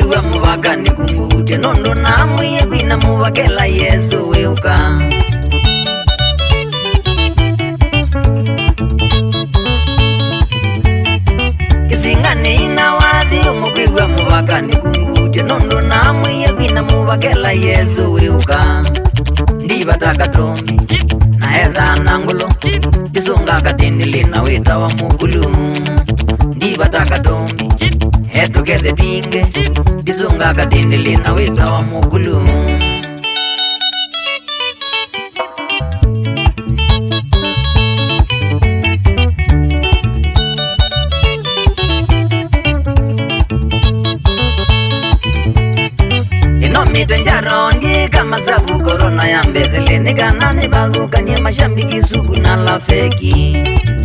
mukwiwa mubaka nikungute nondo namwiye kwina mubakela Yesu weuka kisingane ina wathi mukwiwa mubaka nikungute nondo namwiye kwina mubakela Yesu weuka ndibataka tombi na edha nangulo isonga katindili na wita wa mugulu ndibataka tombi etugeze pinge isonga katindili na wita wa mugulu Tenjarondi kama sabu corona ya mbedele Nikanani baguka nye mashambiki sugu na la feki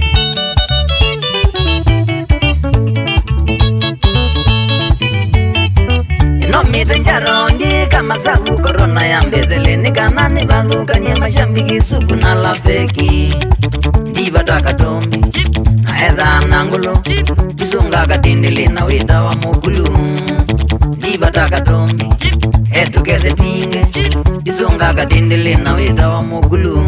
Inomi tenjarondi kama sabu corona ya mbedele Nikanani baguka nye mashambiki sugu na la feki Ndibataka tombi na edha nangulo Isunga katindili na wita wa mugulu Ndibataka tombi etugeze pinge isonga katindili na wita wa mugulu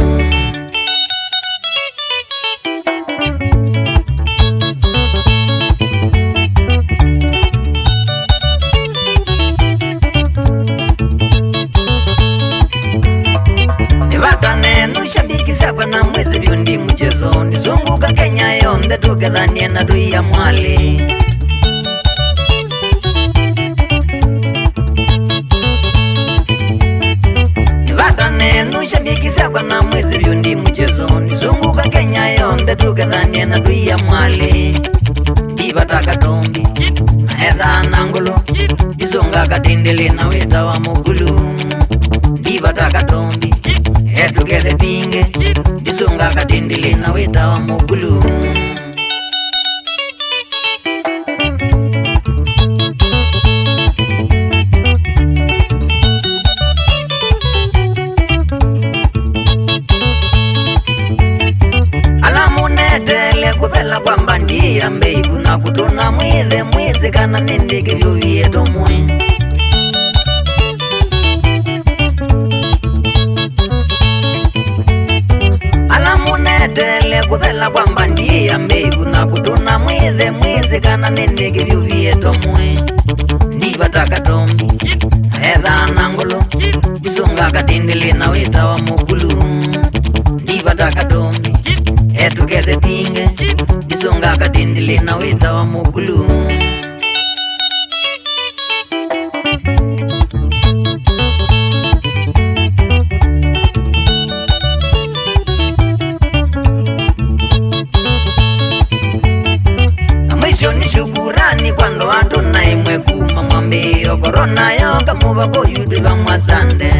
nivatane nushabikisa kwa na mwezi vyundi mchezo nizunguka Kenya yonde tukethanie na dui ya mwali Nushabikisa kwa na mwezi vyundi mchezo nizunguka Kenya yonde tukethanie na dui ya mwali ndibataka tombi na edha nangulo isonga katindili na wita wa mugulu ndibataka tombi etugeze pinge isonga katindili na wita wa mugulu Tele kuthela kwa mbandia mbei kuna kutuna mwithe mwizi kana nindike vyo vieto mwe Alamune tele kuthela kwa mbandia mbei kuna kutuna mwithe mwizi kana nindike vyo vieto mwe Ndibataka tombi edha nangulo Isunga katindili na wita wa mugulu Ndibataka tombi etugeze pinge isonga katindili na wita wa mugulu mwisho ni shukurani kwa ndo watu na imwe kuma mwambio korona yo kamubako yudu wa mwasande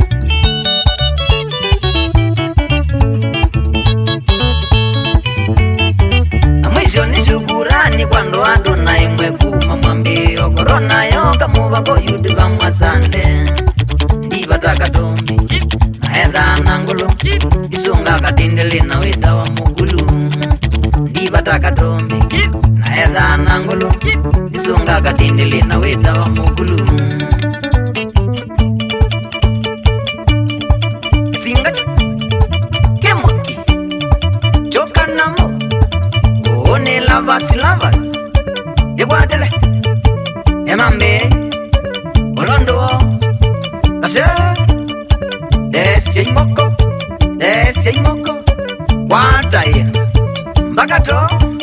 ni shukurani kwa ndo watu na imwe kuma mwambio korona yo kamubako yudu wa mwasande ndibataka tombi na edha nangulo isonga katindili na wita wa mugulu ndibataka tombi na edha nangulo isonga katindili na wita wa mugulu Singacho Kemoki Chokanamo One lovers, Yegwadele Emambe Olondo Kase Desi moko Wataye Mbakato